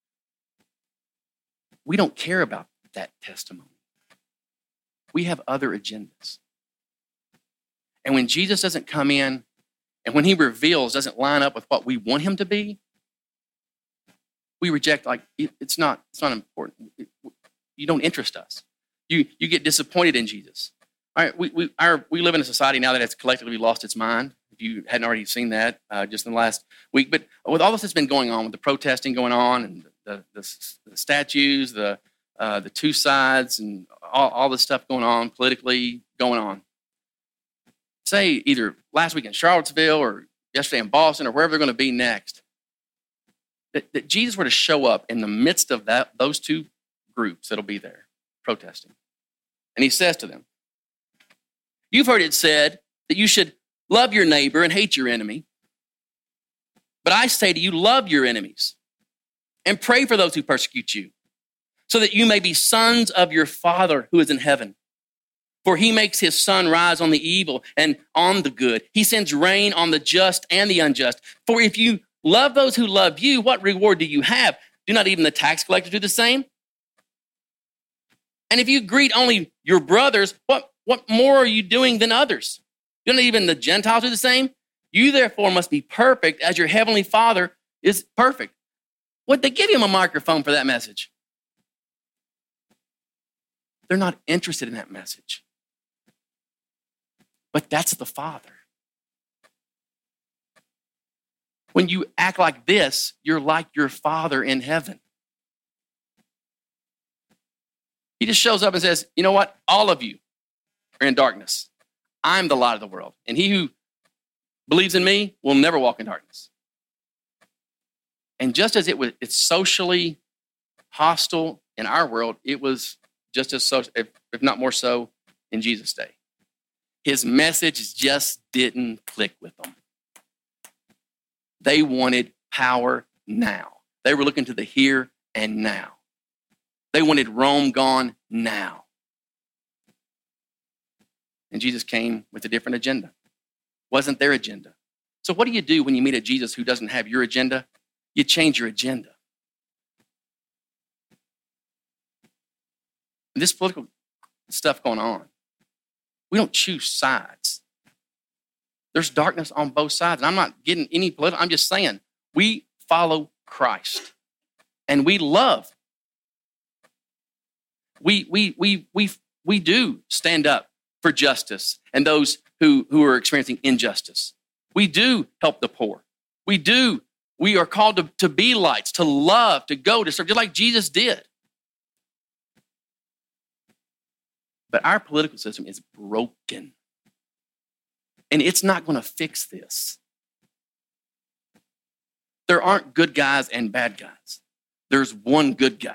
We don't care about that testimony. We have other agendas. And when Jesus doesn't come in, and when he reveals doesn't line up with what we want him to be, we reject, like, it's not, it's not important. You don't interest us. You, you get disappointed in Jesus. All right, we, we, our, we live in a society now that has collectively lost its mind. If you hadn't already seen that uh, just in the last week. But with all this that's been going on, with the protesting going on, and the, the, the statues, the uh, the two sides, and all, all this stuff going on politically going on. Say either last week in Charlottesville or yesterday in Boston or wherever they're going to be next, that, that Jesus were to show up in the midst of that those two groups that'll be there protesting. And he says to them, you've heard it said that you should love your neighbor and hate your enemy. But I say to you, love your enemies and pray for those who persecute you, so that you may be sons of your Father who is in heaven. For he makes his sun rise on the evil and on the good. He sends rain on the just and the unjust. For if you love those who love you, what reward do you have? Do not even the tax collectors do the same? And if you greet only your brothers, what, what more are you doing than others? Do not even the Gentiles do the same? You therefore must be perfect as your heavenly Father is perfect. Would they give him a microphone for that message? They're not interested in that message. But that's the Father. When you act like this, you're like your Father in heaven. He just shows up and says, you know what? All of you are in darkness. I'm the light of the world. And he who believes in me will never walk in darkness. And just as it was, it's socially hostile in our world, it was just as social, if, if not more so, in Jesus' day. His message just didn't click with them. They wanted power now. They were looking to the here and now. They wanted Rome gone now. And Jesus came with a different agenda. Wasn't their agenda. So what do you do when you meet a Jesus who doesn't have your agenda? You change your agenda. This political stuff going on, we don't choose sides. There's darkness on both sides. And I'm not getting any political. I'm just saying we follow Christ. and we love. We, we, we, we, we do stand up for justice and those who, who are experiencing injustice. We do help the poor. We do. We are called to, to be lights, to love, to go, to serve, just like Jesus did. But our political system is broken. And it's not going to fix this. There aren't good guys and bad guys. There's one good guy.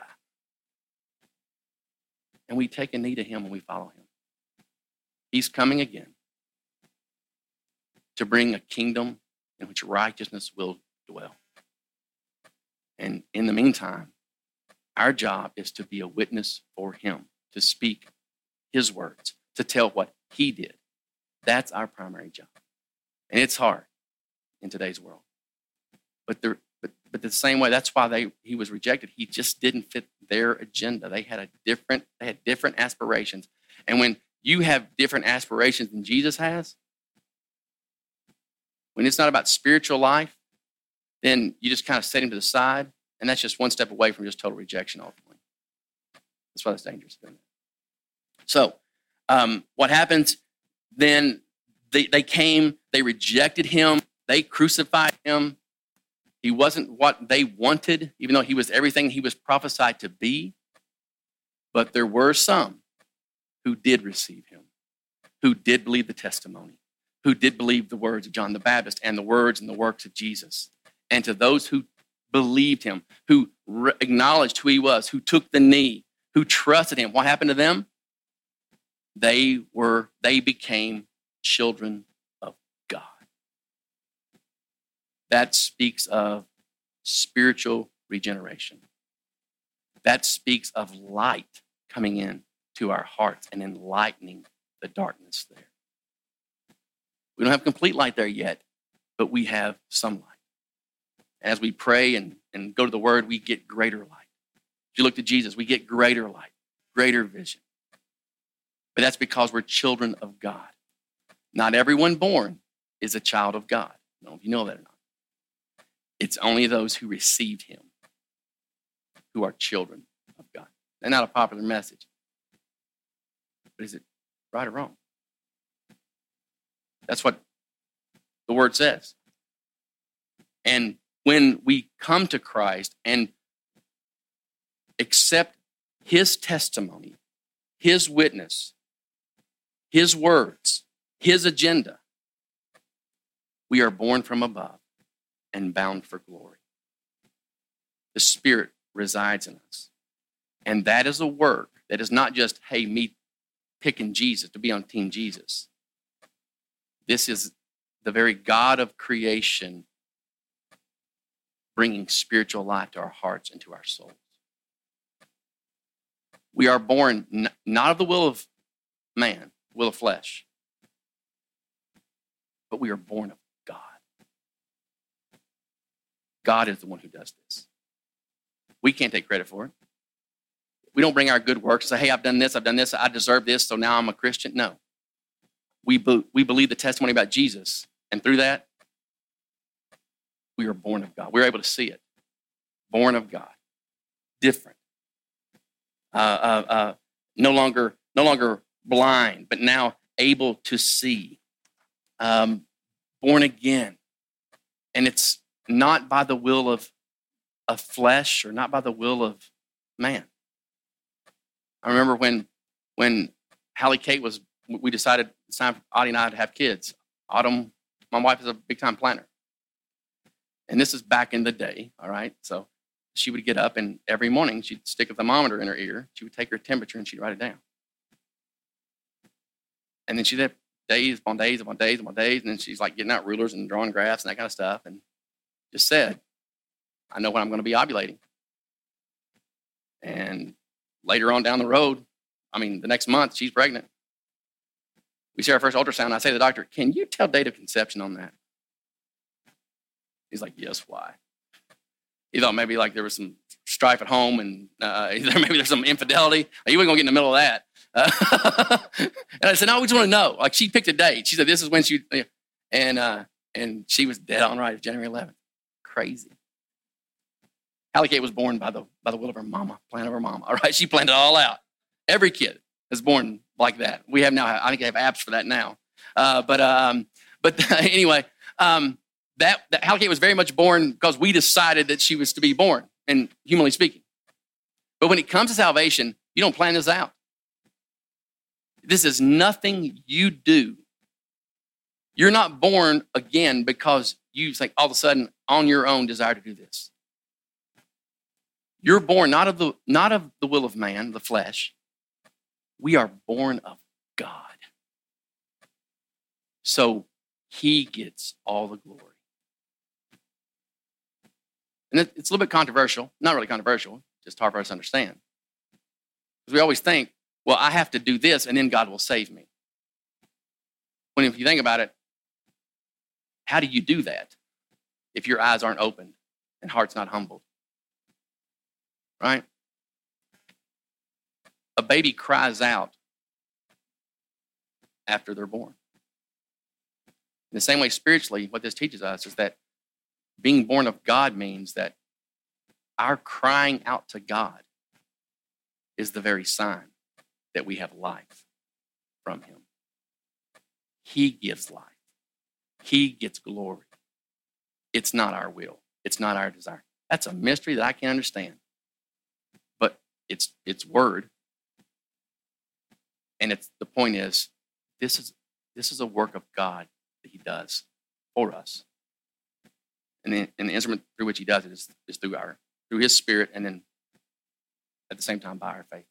And we take a knee to him and we follow him. He's coming again to bring a kingdom in which righteousness will dwell. And in the meantime, our job is to be a witness for him, to speak his words, to tell what he did. That's our primary job. And it's hard in today's world. But there, but, but the same way, that's why they he was rejected. He just didn't fit their agenda. They had a different, they had different aspirations. And when you have different aspirations than Jesus has, when it's not about spiritual life, then you just kind of set him to the side, and that's just one step away from just total rejection ultimately. That's why it's dangerous. So um, what happens then, they, they came, they rejected him, they crucified him. He wasn't what they wanted, even though he was everything he was prophesied to be. But there were some who did receive him, who did believe the testimony, who did believe the words of John the Baptist and the words and the works of Jesus. And to those who believed him, who re- acknowledged who he was, who took the knee, who trusted him, what happened to them? They were, they became children of God. That speaks of spiritual regeneration. That speaks of light coming in to our hearts and enlightening the darkness there. We don't have complete light there yet, but we have some light. As we pray and, and go to the Word, we get greater light. If you look to Jesus, we get greater light, greater vision. But that's because we're children of God. Not everyone born is a child of God. I don't know if you know that or not. It's only those who received him who are children of God. They're not a popular message. But is it right or wrong? That's what the Word says. And when we come to Christ and accept his testimony, his witness, his words, his agenda, we are born from above and bound for glory. The Spirit resides in us. And that is a work that is not just, hey, me picking Jesus to be on Team Jesus. This is the very God of creation bringing spiritual life to our hearts and to our souls. We are born n- not of the will of man, will of flesh, but we are born of God. God is the one who does this. We can't take credit for it. We don't bring our good works and say, hey, I've done this, I've done this, I deserve this, so now I'm a Christian. No. We, be- we believe the testimony about Jesus, and through that, we are born of God. We're able to see it. Born of God. Different. Uh, uh, uh, no longer, no longer blind, but now able to see. Um, born again. And it's not by the will of, of flesh or not by the will of man. I remember when when Hallie Kate was, we decided it's time for Audie and I to have kids. Autumn, my wife is a big-time planner. And this is back in the day, all right? So she would get up, and every morning she'd stick a thermometer in her ear. She would take her temperature, and she'd write it down. And then she'd have days upon days upon days upon days, and then she's like getting out rulers and drawing graphs and that kind of stuff, and just said, I know when I'm going to be ovulating. And later on down the road, I mean, the next month, she's pregnant. We see our first ultrasound, and I say to the doctor, can you tell date of conception on that? He's like, yes, why? He thought maybe like there was some strife at home and uh, maybe there's some infidelity. Like, you weren't going to get in the middle of that. Uh, and I said, no, we just want to know. Like, she picked a date. She said, this is when she, and uh, and she was dead on right. It's January eleventh. Crazy. Hallie Kate was born by the by the will of her mama, plan of her mama. All right, she planned it all out. Every kid is born like that. We have now, I think they have apps for that now. Uh, but um, but anyway, um, that, that Hallie Kate was very much born because we decided that she was to be born, and humanly speaking. But when it comes to salvation, you don't plan this out. This is nothing you do. You're not born again because you think all of a sudden on your own desire to do this. You're born not of the not of the will of man, the flesh. We are born of God. So he gets all the glory. And it's a little bit controversial. Not really controversial, just hard for us to understand. Because we always think, well, I have to do this and then God will save me. When if you think about it, how do you do that if your eyes aren't opened and heart's not humbled? Right? A baby cries out after they're born. In the same way, spiritually, what this teaches us is that being born of God means that our crying out to God is the very sign that we have life from him. He gives life. He gets glory. It's not our will. It's not our desire. That's a mystery that I can't understand. But it's it's word. And it's the point is, this is this is a work of God that he does for us. And the, and the instrument through which he does it is, is through our through his spirit, and then at the same time by our faith.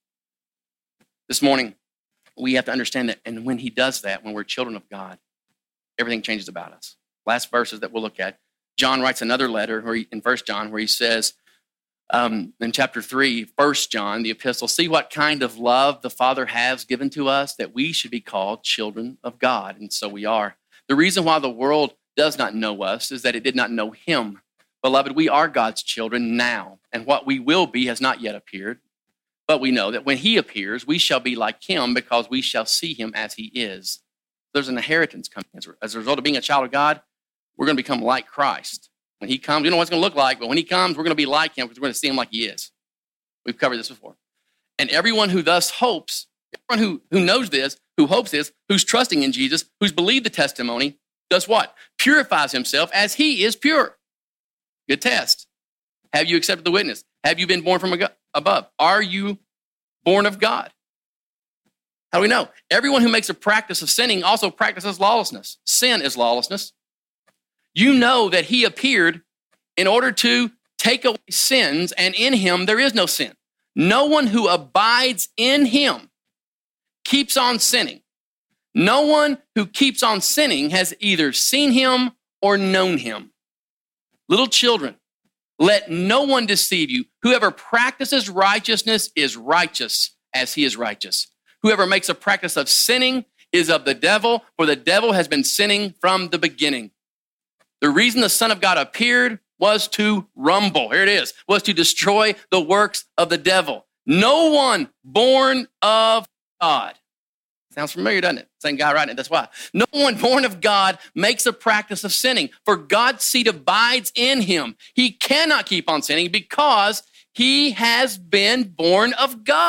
This morning, we have to understand that, and when he does that, when we're children of God, everything changes about us. Last verses that we'll look at, John writes another letter where he, in First John where he says, um, in chapter three, First John, the epistle, see what kind of love the Father has given to us that we should be called children of God. And so we are. The reason why the world does not know us is that it did not know him. Beloved, we are God's children now, and what we will be has not yet appeared. But we know that when he appears, we shall be like him because we shall see him as he is. There's an inheritance coming. As a result of being a child of God, we're going to become like Christ. When he comes, you know what it's going to look like, but when he comes, we're going to be like him because we're going to see him like he is. We've covered this before. And everyone who thus hopes, everyone who, who knows this, who hopes this, who's trusting in Jesus, who's believed the testimony, does what? Purifies himself as he is pure. Good test. Have you accepted the witness? Have you been born from above? Are you born of God? How do we know? Everyone who makes a practice of sinning also practices lawlessness. Sin is lawlessness. You know that he appeared in order to take away sins, and in him there is no sin. No one who abides in him keeps on sinning. No one who keeps on sinning has either seen him or known him. Little children, let no one deceive you. Whoever practices righteousness is righteous as he is righteous. Whoever makes a practice of sinning is of the devil, for the devil has been sinning from the beginning. The reason the Son of God appeared was to rumble, here it is, was to destroy the works of the devil. No one born of God. Sounds familiar, doesn't it? Same guy writing it, that's why. No one born of God makes a practice of sinning, for God's seed abides in him. He cannot keep on sinning because he has been born of God.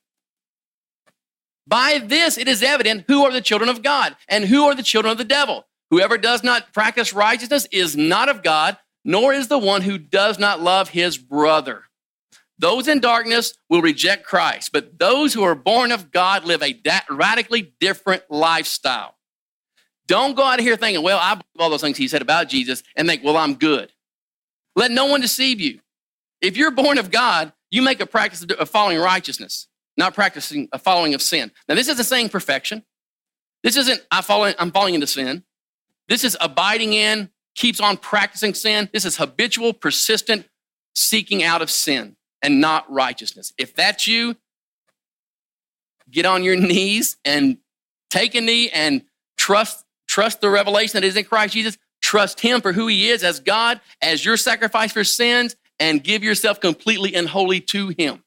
By this it is evident who are the children of God and who are the children of the devil. Whoever does not practice righteousness is not of God, nor is the one who does not love his brother. Those in darkness will reject Christ, but those who are born of God live a da- radically different lifestyle. Don't go out of here thinking, well, I believe all those things he said about Jesus and think, well, I'm good. Let no one deceive you. If you're born of God, you make a practice of following righteousness, not practicing a following of sin. Now, this isn't saying perfection. This isn't I follow, I'm falling into sin. This is abiding in, keeps on practicing sin. This is habitual, persistent seeking out of sin and not righteousness. If that's you, get on your knees and take a knee and trust, trust the revelation that is in Christ Jesus. Trust him for who he is as God, as your sacrifice for sins, and give yourself completely and wholly to him.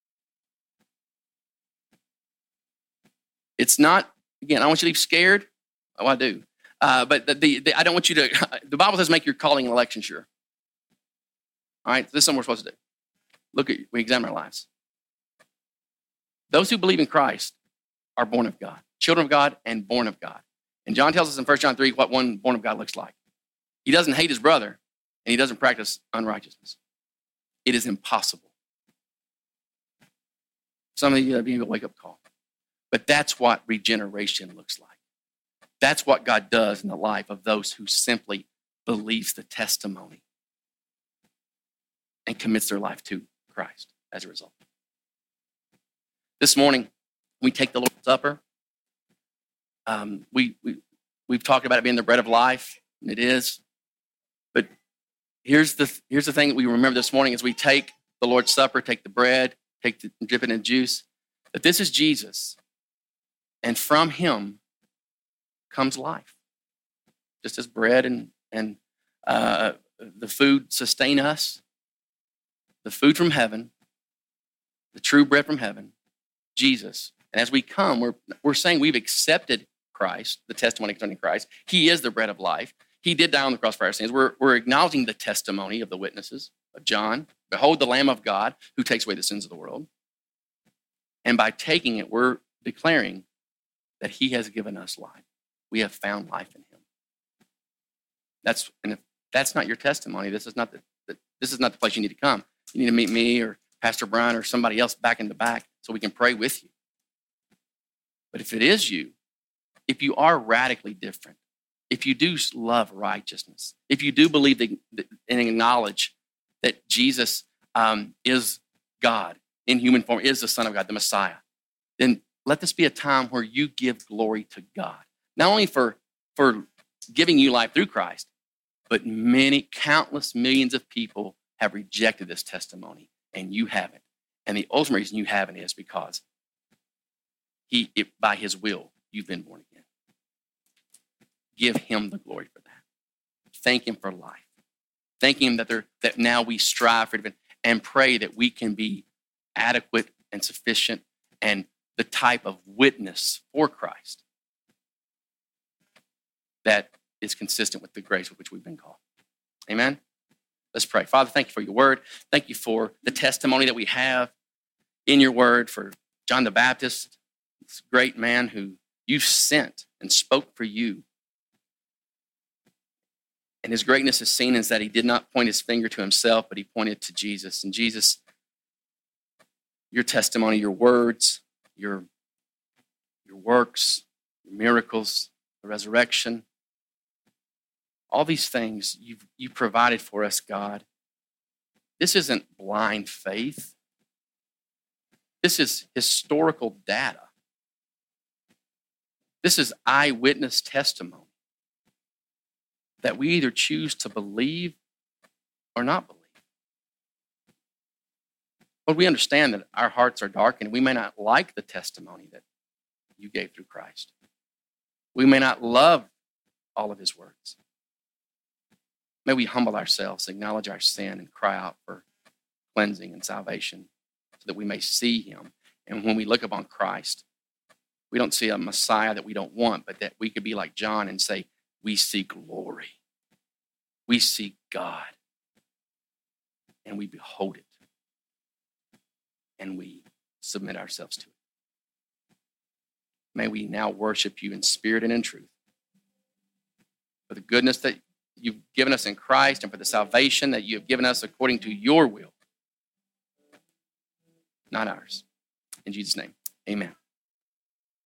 It's not, again, I don't want you to leave scared. Oh, I do. Uh, but the, the, the, I don't want you to, the Bible says make your calling and election sure. All right, this is something we're supposed to do. Look at, we examine our lives. Those who believe in Christ are born of God, children of God and born of God. And John tells us in First John three what one born of God looks like. He doesn't hate his brother, and he doesn't practice unrighteousness. It is impossible. Some of you, that'd be a wake-up call. But that's what regeneration looks like. That's what God does in the life of those who simply believes the testimony and commits their life to Christ as a result. This morning, we take the Lord's Supper. Um, we, we, we've talked about it being the bread of life, and it is. But here's the, here's the thing that we remember this morning as we take the Lord's Supper, take the bread, take the, dip it in juice, that this is Jesus, and from him comes life. Just as bread and, and uh, the food sustain us, the food from heaven, the true bread from heaven, Jesus. And as we come, we're, we're saying we've accepted Christ, the testimony concerning Christ. He is the bread of life. He did die on the cross for our sins. We're, we're acknowledging the testimony of the witnesses of John. Behold the Lamb of God who takes away the sins of the world. And by taking it, we're declaring that he has given us life. We have found life in him. That's, and if that's not your testimony, this is not the, the this is not the place you need to come. You need to meet me or Pastor Brian or somebody else back in the back so we can pray with you. But if it is you, if you are radically different, if you do love righteousness, if you do believe that, and acknowledge that Jesus um, is God in human form, is the Son of God, the Messiah, then let this be a time where you give glory to God. Not only for, for giving you life through Christ, but many, countless millions of people have rejected this testimony, and you haven't. And the ultimate reason you haven't is because he, it, by his will, you've been born again. Give him the glory for that. Thank him for life. Thank him that, there, that now we strive for it and pray that we can be adequate and sufficient and the type of witness for Christ that is consistent with the grace with which we've been called. Amen? Let's pray. Father, thank you for your word. Thank you for the testimony that we have in your word for John the Baptist, this great man who you sent and spoke for you. And his greatness is seen as that he did not point his finger to himself, but he pointed to Jesus. And Jesus, your testimony, your words, your, your works, your miracles, the resurrection, all these things you've, you provided for us, God. This isn't blind faith. This is historical data. This is eyewitness testimony that we either choose to believe or not believe. But we understand that our hearts are darkened. We may not like the testimony that you gave through Christ. We may not love all of his words. May we humble ourselves, acknowledge our sin, and cry out for cleansing and salvation so that we may see him. And when we look upon Christ, we don't see a Messiah that we don't want, but that we could be like John and say, we see glory. We see God. And we behold it. And we submit ourselves to it. May we now worship you in spirit and in truth for the goodness that you've given us in Christ and for the salvation that you have given us according to your will, not ours. In Jesus' name, amen.